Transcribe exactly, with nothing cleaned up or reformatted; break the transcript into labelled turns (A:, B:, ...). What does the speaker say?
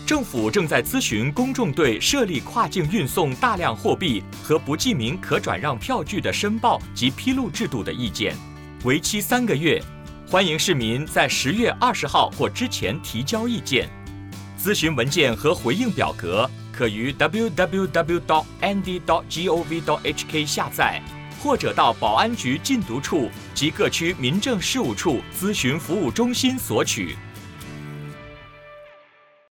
A: 政府正在咨询公众对设立跨境运送大量货币和不记名可转让票据的申报及披露制度的意见，为期三个月。欢迎市民在十月二十号或之前提交意见。咨询文件和回应表格可于 w w w 点 n d 点 gov 点 h k 下载，或者到保安局禁毒处及各区民政事务处咨询服务中心索取。